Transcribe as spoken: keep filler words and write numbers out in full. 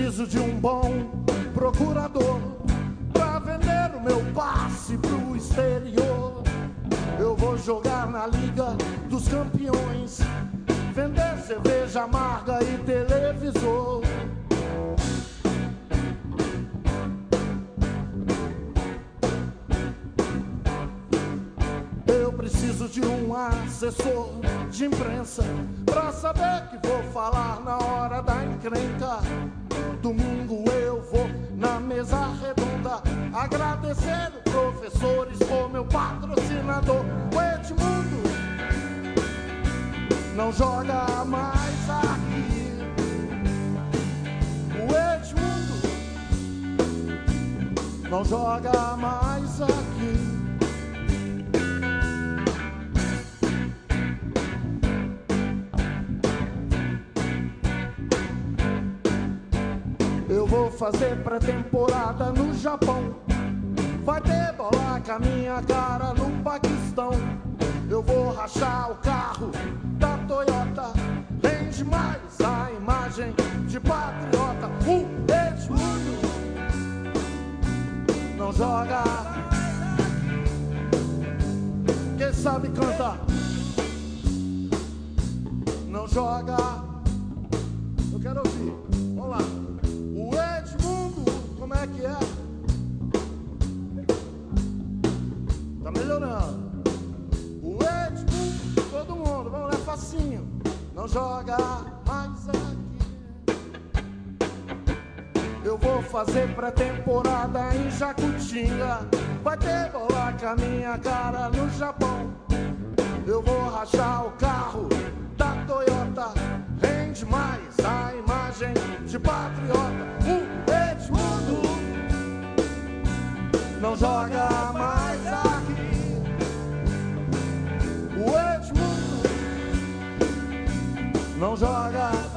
preciso de um bom procurador pra vender o meu passe pro exterior. Eu vou jogar na Liga dos Campeões, vender cerveja amarga e televisor. Eu preciso de um assessor de imprensa pra saber que vou falar na hora da encrenca. Domingo eu vou na mesa redonda agradecer os professores por meu patrocinador. O Edmundo não joga mais aqui. O Edmundo não joga mais aqui. Eu vou fazer pré-temporada no Japão. Vai ter bola com a minha cara no Paquistão. Eu vou rachar o carro da Toyota. Rende mais a imagem de patriota. O Edmundo não joga. Quem sabe cantar? Não joga. Eu quero ouvir. Vamos lá. O Edmundo, como é que é? Tá melhorando. O Edmundo, todo mundo, vamos lá, facinho. Não joga mais aqui. Eu vou fazer pré-temporada em Jacutinga. Vai ter bola com a minha cara no Japão. Eu vou rachar o carro da Toyota. Rende mais a imagem de patriota. O Edmundo não joga mais aqui. O Edmundo não joga